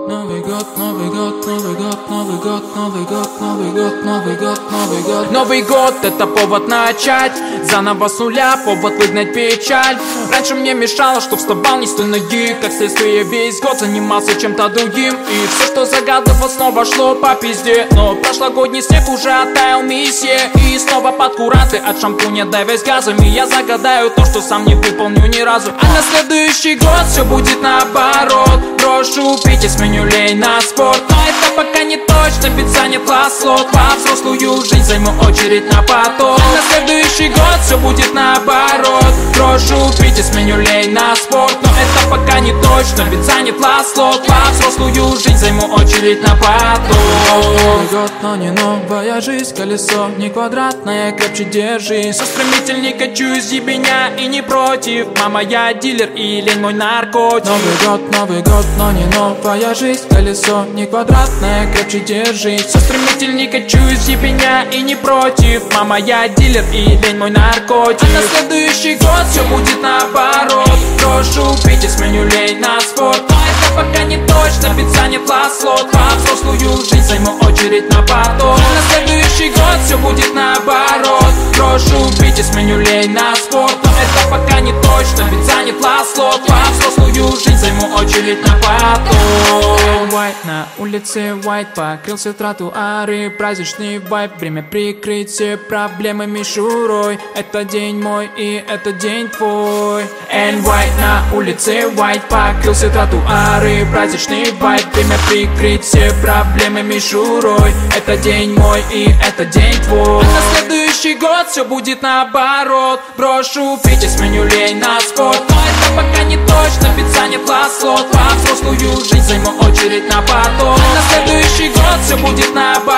Новый год, Новый год, Новый год, Новый год, Новый год, Новый год, Новый год, Новый год. Новый год — это повод начать заново с нуля, повод выгнать печаль. Раньше мне мешало, что вставал не с той ноги, как следствие весь год занимался чем-то другим. И все, что загадывал, снова шло по пизде. Но прошлогодний снег уже оттаял миссия. И снова под куранты от шампуня давясь газами. Я загадаю то, что сам не выполню ни разу. А на следующий год все будет наоборот. Брошу пить и сменю лень на спорт. Но это пока не точно, ведь занят слот. Во взрослую жизнь займу очередь на поток. А на следующий год все будет наоборот. Брошу пить и сменю лень на спорт. Но это пока не точно, ведь занят слот. Во взрослую жизнь займу очередь на поток. Новый год, но не новая жизнь. Колесо не квадратное, крепче держись. Все стремительней качусь ебеня и не против. Мама, я дилер и лень мой наркотик. Новый год, но не новая жизнь. Колесо не квадратное, крепче держись. Все стремительней качусь ебеня и не против. Мама, я дилер и лень мой наркотик. А на следующий год все будет наоборот. Брошу пить и сменю лень на спорт. Но это пока не точно, ведь занят слот. Во взрослую жизнь займу очередь на поток. А на следующий год все будет наоборот. Брошу пить и сменю лень на спорт. Но это пока не точно, ведь занят слот. Во взрослую жизнь займу очередь на поток. White, на улице white, покрылся тротуары. Праздничный вайб, время прикрыть все проблемы мишурой. Это день мой и это день твой. And white, на улице white, покрылся тротуары. Праздничный вайб, время прикрыть все проблемы мишурой. Это день мой и это день твой. А на следующий год все будет наоборот. Брошу пить и сменю лень на спорт. Но это пока не точно, ведь занят слот. Во взрослую жизнь займу очередь на поток. А на следующий год все будет наоборот.